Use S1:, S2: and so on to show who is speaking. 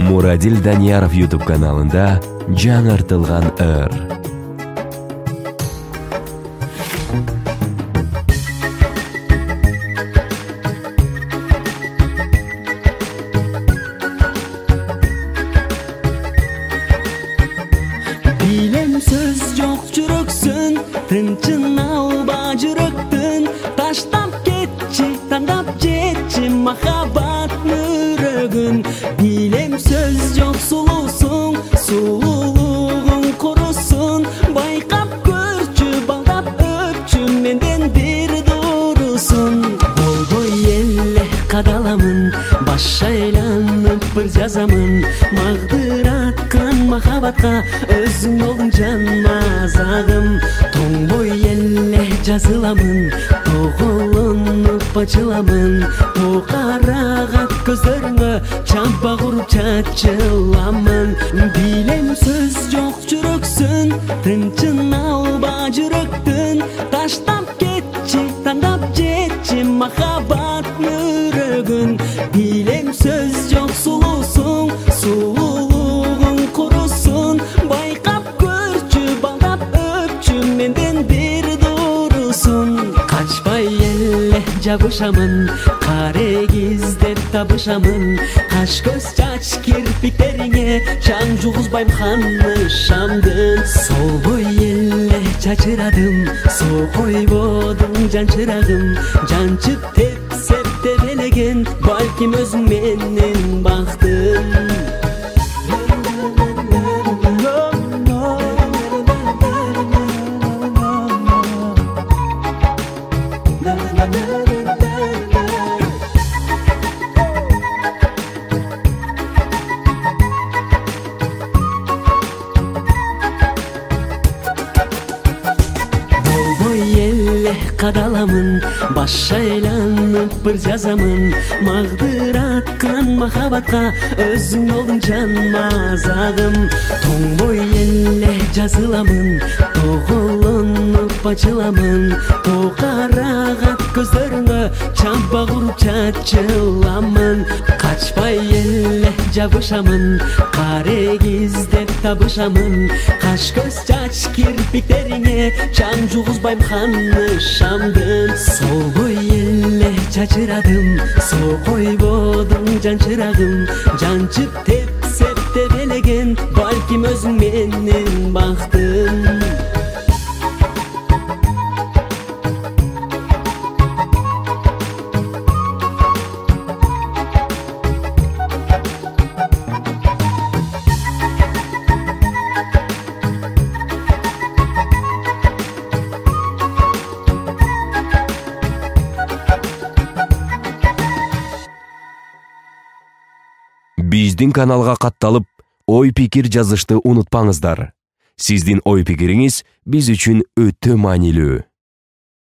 S1: Мурадил Данияров YouTube каналында жаңартылған ыр.
S2: Билем сөз жоқ жүрексін, тынчын алба жүректін, таштап кетчі, таңдап жетчі махаббат мүрөгін. Билем сөз жоқ сұлусың, сұлулығың құрысын, байқап көрчі, балдап өпчі, менден бір дұрысын. Болбой еле қадаламын, баш айланып бір жазамын, мағдыратқан махаббатқа өзің болдың жан мазағым. Тоңбой еле жазыламын, тоғылынып açılamын, тоқарағат көздеріңі чампа құрып чачыламын. Билем сөз жоқ жүрексін, тынчын алба жүректін, таштап кетчі, таңдап жетчі махаббат мүрөгін. Билем сөз жоқ сұлусың, сұлулығың құрысын, байқап көрчі, балдап өпчі, менден бір дұрысын. Қачпай еле жабышамын, қарегіздеп табышамын, қаш көз чач кірпіктеріңе жан жуғызбайм ханны шамдын. Сол бой еле чачырадым, соқой бодың жан чырағым, жанчып тепсеп тебелеген, балким өзің менен бақтым. Қадаламын, баш айланып бір жазамын, мағдыратқан махаббатқа өзің болдың жан мазағым. Тоңбой еле жазыламын, тоғылынып açыламын, тоқарағат көздеріңі чампа құрып чачыламын. Қачпай еле жабышамын, қарегіздеп табышамын, қаш көз чач кірпіктеріңе жан жуғызбайм ханны шамдын. Сол бой еле чачырадым, соқой бодың жан чырағым, жанчып тепсеп тебелеген, балким өзің менен бақтым.
S1: Биздин каналга катталып, ой-пикир жазышты унутпаңыздар. Сиздин ой-пикириңиз биз үчүн өтө маанилүү.